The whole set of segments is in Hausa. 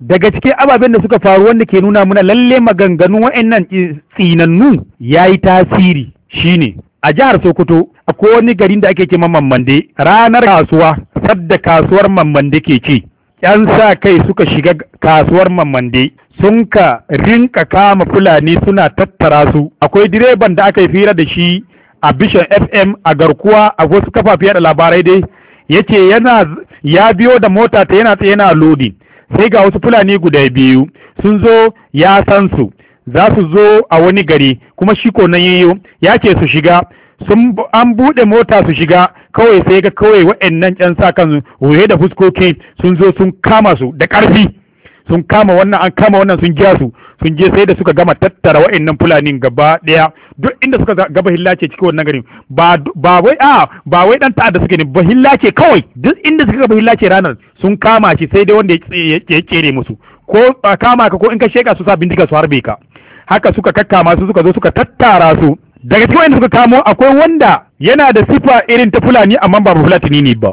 daga cikin ababen da suka faru wanda ke nuna muna lalle maganganun wa'annan tsinannu ya yi tasiri shine a jihar Sokoto akwai wani garin da ake kima Mammande, ranar kasuwa sadda kasuwar Mammande ke ci, yan sa kai suka shiga kasuwar Mammande sun ka rinka kama Fulani suna tattara su. Akwai direban da aka yi fira da shi a Vision FM a Garkuwa a wasu kafafen da labarai dai yace ya biyo da mota ta yana tsaye yana lodi, sai ga wasu Fulani guda biyu sun zo, ya san su za su zo a wani gari kuma shi ko nan yayyo ya ce su shiga, an buɗe mota su shiga, kawai sai ga kawai waɗannan ƴan sa kan waye da fuskoki sun zo sun kama su da ƙarfi, sun kama wannan an kama wannan sun ja su, sun je sai da suka gama tattara waɗannan Fulani gaba ɗaya. Duk inda suka gaba hillace cikin wannan garin ba wai dan ta'adda suke ne, ba hillace kawai, duk inda suka gaba hillace ranar sun kama shi, sai dai wanda ya kere musu, ko kama ka ko in ka sheka su sa bindiga su harbe ka. Haka suka kakkama su, suka zo suka tattara su. Daga cikin wanda suka kamo akwai wanda yana da sifa irin ta Fulani amma ba Fulatini ne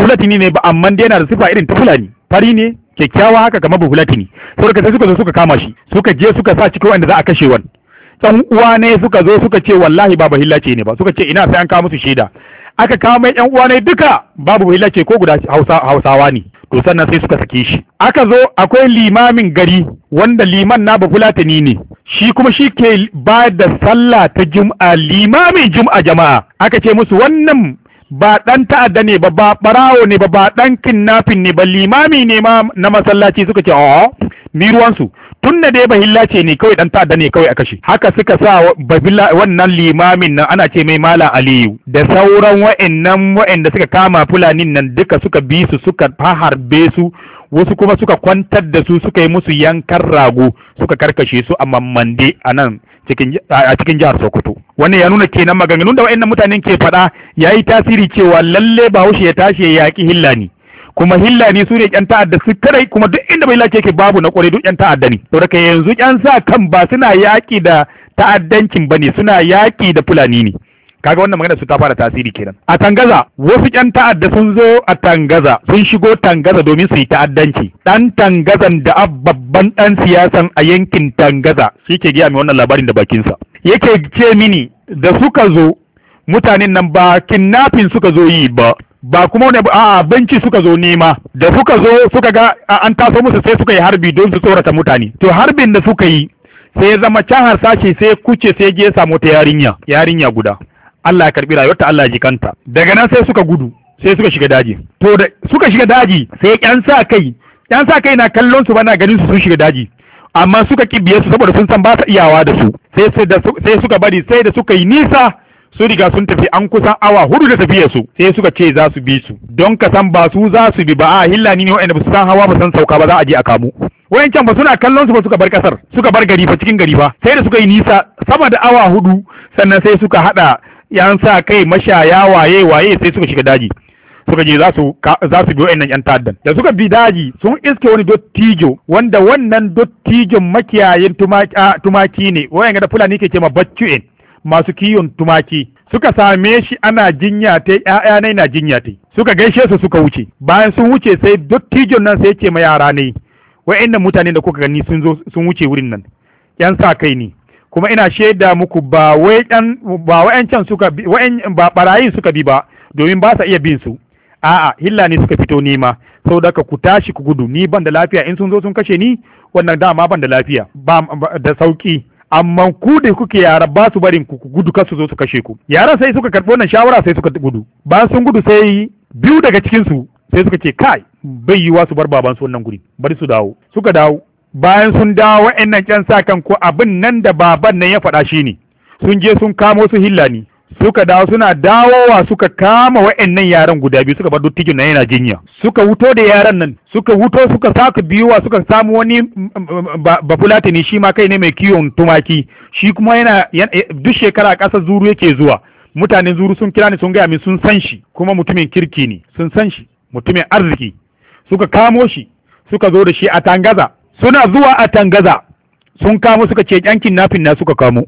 ba amma dai yana da sifa irin ta Fulani, fari ne kyakkyawa haka kamar Fulatini. Saboda sai suka zo suka kama shi, suka je suka sa cikin wanda za a kashe wani. Ɗan uwa ne suka zo suka ce wallahi ba bahillace ne ba, suka ce ina sai an kawo musu shaida. Aka kawo mai ƴan uwa ne duka babu bahillace ko guda, Hausawa ne. To sannan sai suka sake shi. Aka zo akwai limamin gari wanda liman na Bafulatani ne, shi kuma shi ke ba da sallah ta Jum'a, limamin Jum'a jama'a. Aka ce musu wannan ba ɗan ta'adda ne ba ɓarawo ne ba ɗan kidnapping ne ba, limami ne ma na masallaci. Suka ce mi ruwansu, tun da dai bahillace ne kawai ɗan ta'adda ne kawai a kashe. Haka suka sa wannan limamin nan ana ce mai Malam Aliyu da sauran wa'anda suka kama Fulanin nan duka suka bi su suka harbe su, wasu kuma suka kwantar da su suka yi musu yankan rago suka karkashe su a Mammande a nan a cikin jihar Sokoto. Wannan ya nuna kenan maganganun da wa'annan mutanen ke faɗa yayi tasiri cewa lalle Bahaushe ya tashi ya yaƙi Hillani, kuma Hillani su ne ƴan ta'adda su kadai, kuma duk inda bai lace ke babu na ƙware duk ƴan ta'adda ne. To daga yanzu ƴan sa kan ba suna yaƙi da ta'addancin bane, suna yaƙi da Fulani ne. Kaga wannan magana su ta fara tasiri kenan. A Tangaza wasu ƴan ta'adda sun zo a Tangaza, sun shigo Tangaza domin su yi ta'addanci. Dan Tangazan da babban dan siyasan a yankin Tangaza shi ke gaya mai wannan labarin da bakinsa. Yake ce mini da suka zo mutanen nan ba kidnapping suka zo yi ba kuma wani abinci suka zo nema. Da suka zo suka ga an taso musu sai suka yi harbi don su tsorata mutane. To harbin da suka yi sai ya zama can harsashi sai kuce sai je samu ta yarinya guda. Allah ya karbi rayuwarta, Allah ya jikanta. Daga nan sai suka gudu, sai suka shiga daji. To da suka shiga daji sai ƴan sa kai na kallon su bana ganin su sun shiga daji, amma suka kibiye su saboda sun san ba su iyawa da su. Sai suka bari sai da suka yi nisa, su riga sun tafi an kusan awa 4 da tafiya su, sai suka ce za su bi su. Don ka san ba su za su bi ba, Hillani ne wa'anda ba su san hawa ba san sauka ba, za a je a kamu. Wayancan ba suna kallon su ba suka bar kasar, suka bar gari fa cikin gari fa, sai da suka yi nisa sama da awa 4 sannan sai suka hada yan sa kai mashaya waye sai suka shiga daji, suka je za su bi wa'annan yan ta'addan. Da suka bi daji sun iske wani dottijo, wanda wannan dottijon makiyayin tumaki ne, wa'anga da Fulani ke ce ma baccu'en, masu kiyon tumaki. Suka same shi ana jinya ta, ƴaƴa ne na jinya ta, suka gaishe su suka wuce. Bayan sun wuce sai dottijon nan sai ce ma yara ne, wa'annan mutane da kuka gani sun wuce wurin nan yan sa kai ne, kuma ina shaida muku ba wa'ancan suka bi, ba barayin suka bi ba, domin ba sa iya bin su. A'a, Hillani suka fito nema, saboda ku tashi ku gudu, ni ban da lafiya, in sun zo sun kashe ni wannan dama ban da lafiya ba da sauki, amma ku da kuke yara ba su barin ku gudu kar su zo su kashe ku. Yaran sai suka karɓi wannan shawara sai suka gudu. Bayan sun gudu sai biyu daga cikin su sai suka ce kai bai yiwa su bar baban su wannan guri, bari su dawo. Suka dawo. Bayan sun dawo wa'annan ƴan sa kan ko abin nan da baban nan ya faɗa shi ne, sun je sun kamo su Hillani. Suka dawo, suna dawowa suka kama wa'annan yaran guda biyu, suka bar dottijin nan yana jinya. Suka wuto da yaran nan, suka saka biyuwa, suka samu wani Bafulatani shi ma kai ne mai kiwon tumaki, shi kuma yana duk shekara ƙasar Zuru yake zuwa. Mutanen Zuru sun kira ni sun gaya min sun san shi, kuma mutumin kirki ne, sun san shi, mutumin arziki. Suka kamo shi, suka zo da shi a Tangaza. Suna zuwa a Tangaza sun kamo, suka ce ƴan kidnapping na suka kamo.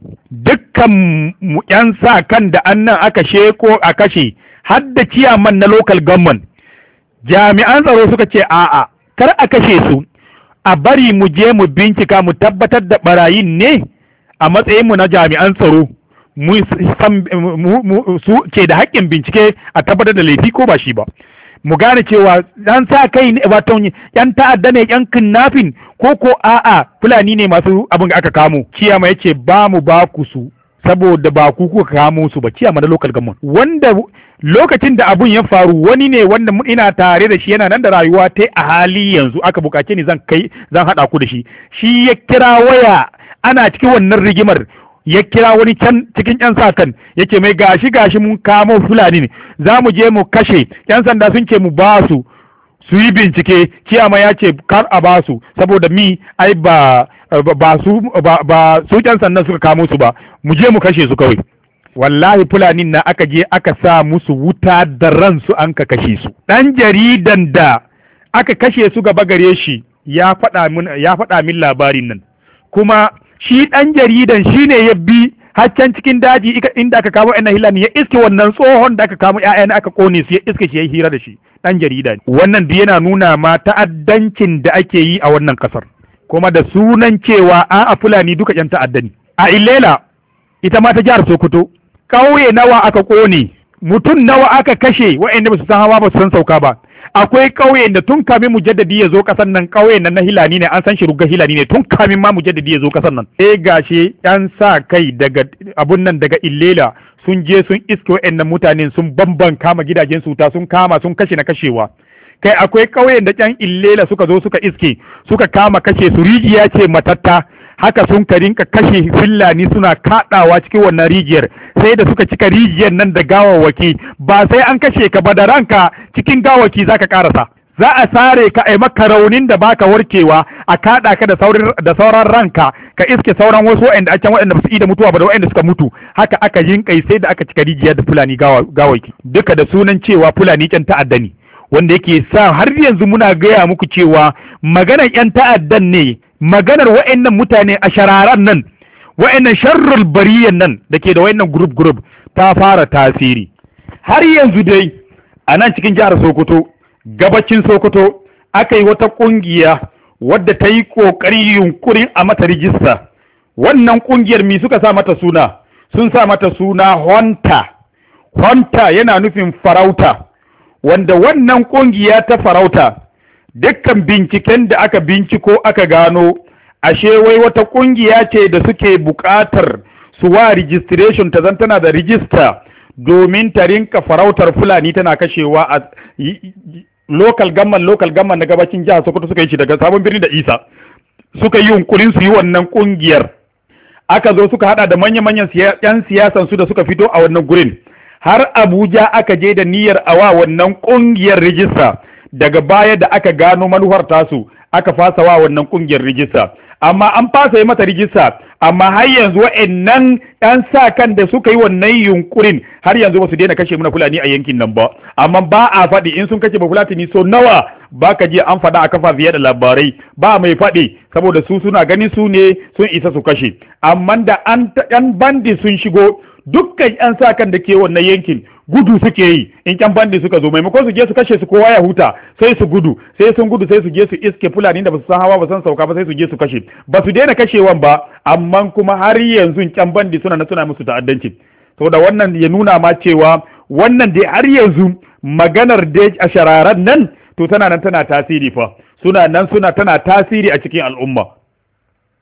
Dukkan ƴan sa kan da annan aka sheko a kashe, har da ciyaman na local government. Jami'an tsaro suka ce a'a, kar a kashe su, a bari mu je mu bincika mu tabbatar da barayin ne a matsayinmu na jami'an tsaro su ke da haƙƙin bincike a tabbatar da laifi ko ba shi ba, mu gane cewa yan sa kai ne, wato yan ta'adda ne, yan kidnapping ko a'a fulani ne masu abin da aka kamo. Ciyama yace ba mu ba ku su saboda ba ku kuka kamo su ba, ciyama na local government wanda lokacin da abun ya faru wani ne wanda ina tare da shi yana nan da rayuwa ta a hali yanzu, aka bukace ni zan haɗa ku da shi ya kira waya ana cikin wannan rigimar, ya kira wani can cikin yan sa kan yake mai gashi mun kamo fulani ne za mu je mu kashe, yan sanda sun ce mu ba su yi bincike, ciyama ya ce kar a ba su saboda ai ba su yan sanda suka kamo su ba, mu je mu kashe su kawai. Wallahi fulanin na aka je aka sa musu wuta da ransu an ka kashe su. Dan jaridan da aka kashe su gaba gare shi ya faɗa min labarin nan, kuma shi ɗan jaridan shi ne ya bi haccan cikin daji inda aka kamo ƴan hilani ya iske wannan tsohon da aka kamo ƴaƴan aka kone su, ya iske shi ya hira da shi. Ɗan jarida wannan da yana nuna ma ta'addancin da ake yi a wannan kasar, kuma da sunan cewa a fulani duka ƴan ta'adda ne. A Ilela ita ma ta jihar Sokoto, ƙauye nawa aka kone, mutum nawa aka kashe waɗanda ba su san hawa ba su san sauka ba. Akwai ƙauyen da tun kamin mujaddadi ya zo ƙasar nan, ƙauyen nan na Hilani ne, an san shi rugga Hilani ne tun kamin ma mujaddadi ya zo ƙasar nan. Gashi yan sa kai daga abun nan daga Illela sun je sun iske waɗannan mutanen sun bamban kama gidajen su ta sun kama sun kashe na kashewa. Kai akwai ƙauyen da ƴan Illela suka zo suka iske suka kama kashe su, rijiya ce matatta, haka sun ka rinka kashe Fulani suna kaɗawa cikin wannan rijiyar, sai da suka cika rijiyar nan da gawawwaki. Ba sai an kashe ka ba, da ranka cikin gawaki zaka karasa, za a sare ka ai maka raunin da baka warkewa, a kaɗa ka da sauran ranka ka iske sauran wasu waɗanda a can waɗanda ba su yi da mutuwa ba da waɗanda suka mutu. Haka aka jinƙai sai da aka cika rijiyar da Fulani gawaki, duka da sunan cewa Fulani ƴan ta'adda ne, wanda yake sa har yanzu muna gaya muku cewa maganar ƴan ta'addan ne, maganar wa'annan mutane a shararan nan, wa'annan sharrul bariyan nan da ke da wa'annan group ta fara tasiri. Har yanzu dai a nan cikin jihar Sokoto, gabacin Sokoto, aka yi wata ƙungiya wadda ta yi ƙoƙari yunkurin a mata rijista. Wannan ƙungiyar mi suka sa mata suna? Sun sa mata suna Honta yana nufin farauta, wanda wannan ƙungiya ta farauta dukkan binciken da aka binciko aka gano ashe wai wata kungiya ce da suke buƙatar su wa registration ta zan tana da rijista domin ta rinka farautar Fulani tana kashewa a local government na gabacin jihar Sokoto. Suka yi shi daga Sabon Birni da Isa, suka yi yunkurin su yi wannan kungiyar, aka zo suka hada da manya-manyan yan siyasan su da suka fito a wannan gurin, har Abuja aka je da niyyar awa wannan kungiyar rijista. Daga baya da aka gano manufar tasu aka fasa wa wannan kungiyar rijista, amma an fasa yi mata rijista, amma har yanzu wa'annan ɗan sa kan da suka yi wannan yunkurin har yanzu ba su daina kashe muna Fulani a yankin nan ba. Amma ba a faɗi in sun kashe ba Fulatani so nawa ba ka je an faɗa a kafa fiye da labarai, ba mai faɗi saboda su suna gani su ne sun isa su kashe. Amma da an bandi sun shigo, dukkan yan sa kan da ke wannan yankin gudu suke yi. In ƴan bandi suka zo, maimakon su je su kashe su kowa ya huta, sai su gudu, sai sun gudu sai su je su iske Fulani da ba su san hawa ba san sauka ba, sai su je su kashe. Ba su daina kashewan ba, amma kuma har yanzu ƴan bandi suna musu ta'addanci. Saboda wannan ya nuna ma cewa wannan dai har yanzu maganar da a shararan nan to tana nan tana tasiri fa, tana tasiri a cikin al'umma.